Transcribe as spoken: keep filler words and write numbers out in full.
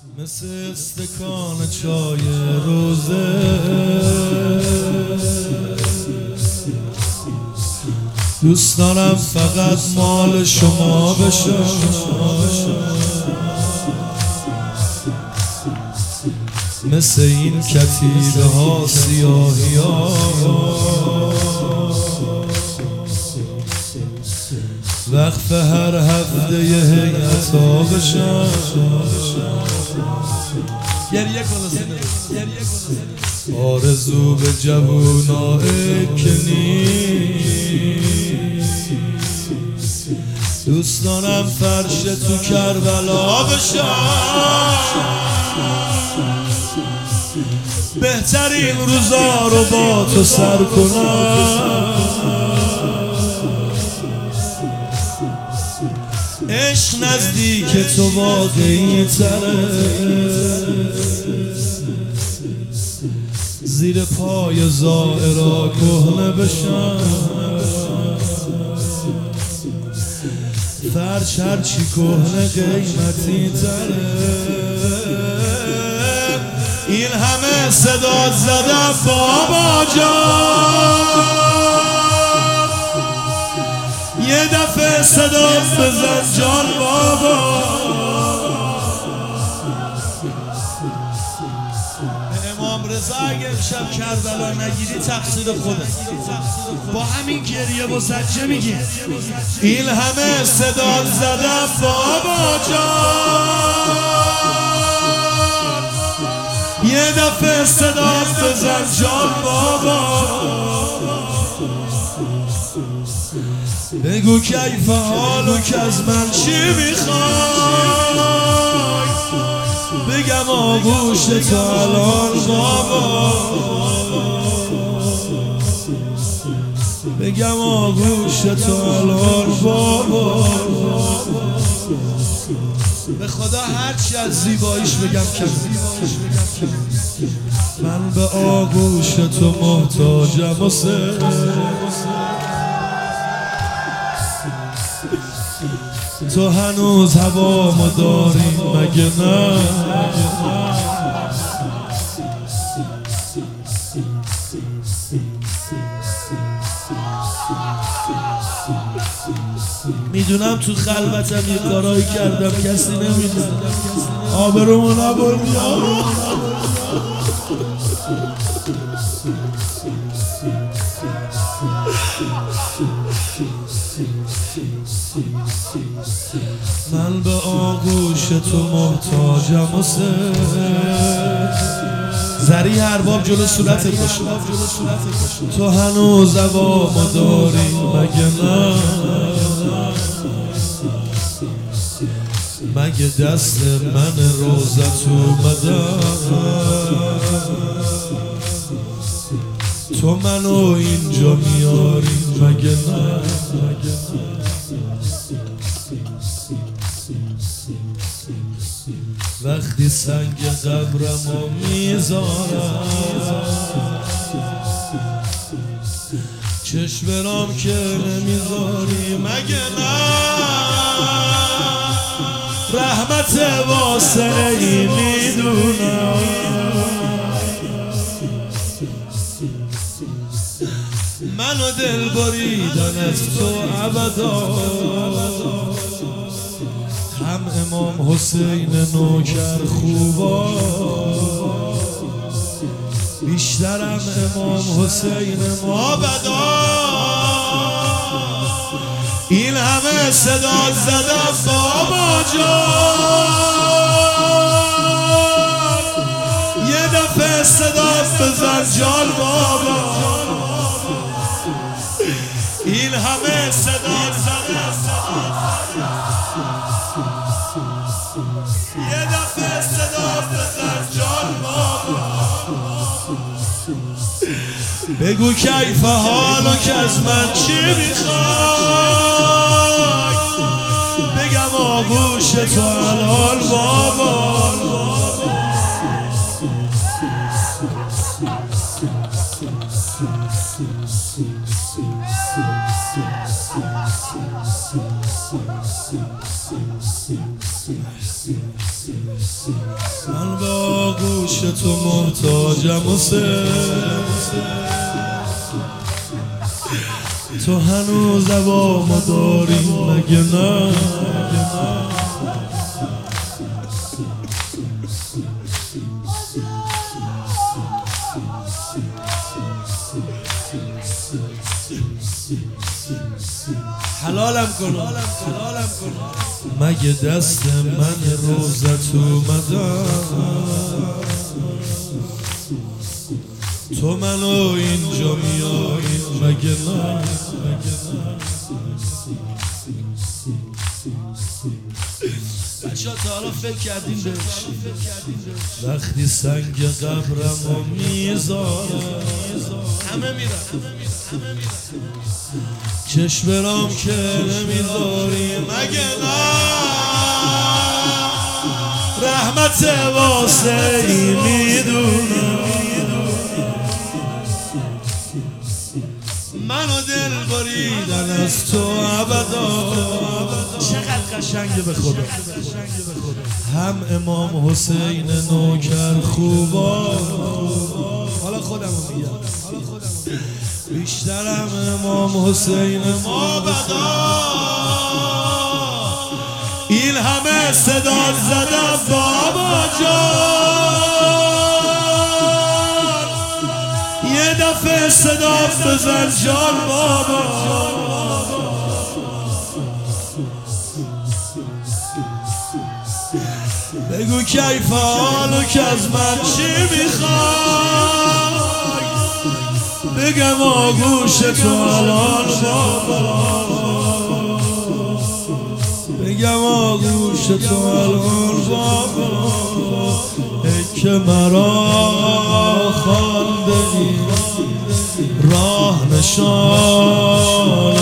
مثل استکان چای روزه دوست دارم فقط مال شما بشم، مثل این کتیبه ها سیاهی ها وقف هر هفته یه هیئت ها بشم. گریه کنه آرزو به جوونای که نیست، دوست دارم فرش تو کربلا بشم، بهترین روزا رو با تو سر کنم، عشق نزدیک تو واقعی تره، زیر پای زائرا کهنه بشم، فرش هرچی کهنه قیمتی تره. این همه صدا زدم بابا جان، یه دفعه صدا بزن جان بابا. امام رضا اگه امشب کربلا نگیری تقصیر خودت، با همین گریه و زجه میگی این همه صدا زدم بابا جان، یه دفعه صدا بزن جان بابا. بگو کیف حالو که از من چی میخوای، بگم آغوش تو الان بابا، بگم آغوش تو الان بابا. به خدا هرچی از زیباییش بگم کم، من به آغوش تو محتاجم و سه. تو هنوز هوامو داری مگه نه؟ میدونم تو خلوتم یه کارایی کردم کسی نمیدونه، آبرومو نبردی. من به آغوش تو محتاجم و سه. زری ارباب جلو صورتت باشه، تو هنوز هوامو داری مگه نه؟ مگه دست من روزت اومدم، تو منو اینجا میاری مگه نه؟ وقتی سنگ قبرمو میذارم چشم برام که نمیذاری مگه نه؟ رحمت واسعی میدونم، منو دل بریدن از تو ابدا، هم امام حسین نوکر خوبا، بیشترم امام حسین مابدا. این همه صدا زدم بابا جان، یه دفعه صدا بزن جان بابا. این همه صدا زدم یه دفعه صدا بزن جان بابا. بگو کیف حالو که از من چی میخوای، بگم آغوش تو الان بابا. Yes. من به آغوش تو محتاجم حسین، تو هنوز عوامو داری مگه نه؟ حلالم کن مگه دست من روزت اومدم، تو منو اینجا میاری مگه نه؟ بچه ها تا حالا فکر کردیم بهش وقتی سنگ قبرمو میذارم همه میرن چشم برام که نمیذاری مگه نه؟ رحمت واسه ای میدونم منو دل بریدن از تو ابدا. چقدر قشنگه به خدا. هم امام حسین نوکر خوبا، حالا خودمو میگم بیشترم امام حسین ما بدا. این همه صدا زدم بابا جان، یه دفعه صدا بزن جان بابا. بگو کیف حالو که از من چی میخوای، بگم آغوش تو الان بابا، بگم آغوش تو الان بابا. ای که مرا خوانده ای راه نشان